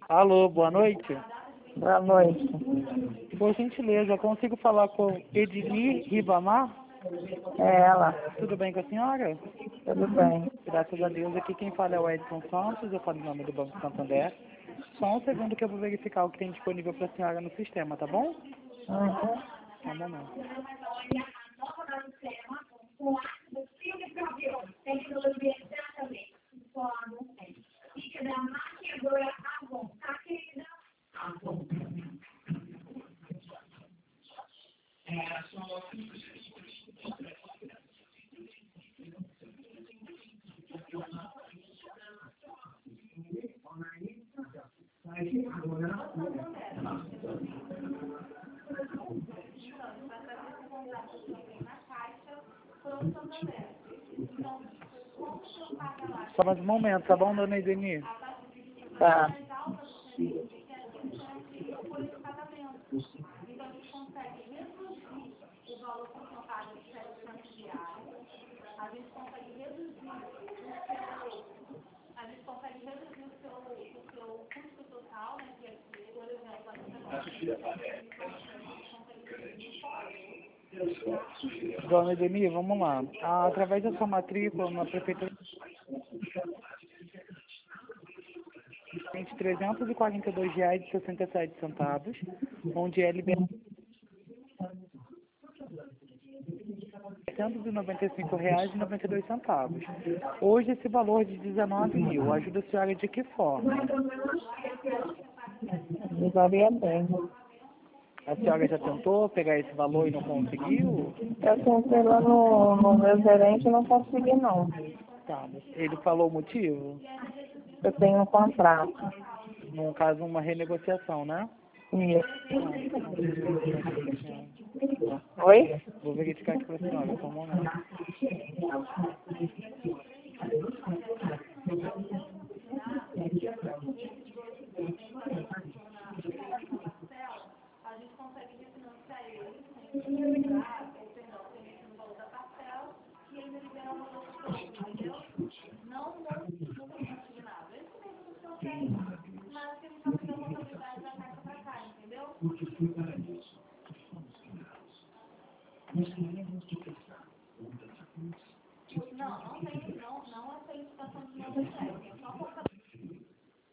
Alô, boa noite. Boa noite. Por gentileza, consigo falar com Edili Ribamar? É ela. Tudo bem com a senhora? Tudo bem. Graças a Deus. Aqui quem fala é o Edson Santos, eu falo em nome do Banco Santander. Só um segundo que eu vou verificar o que tem disponível para a senhora no sistema, tá bom? Uhum. Só um momento. Só mais um momento, tá bom, dona Edeni? Tá. Dona Edeni, vamos lá. Através da sua matrícula na prefeitura R$ 342,67, onde é liberado R$ 195,92. Hoje esse valor de 19 mil. Ajuda a senhora de que forma? Varia bem. A senhora já tentou pegar esse valor e não conseguiu? Eu tentei lá no meu gerente e não consegui não. Tá. Ele falou o motivo? Eu tenho um contrato. No caso, uma renegociação, né? Isso. Não, Oi? vou verificar aqui para a senhora, só um momento.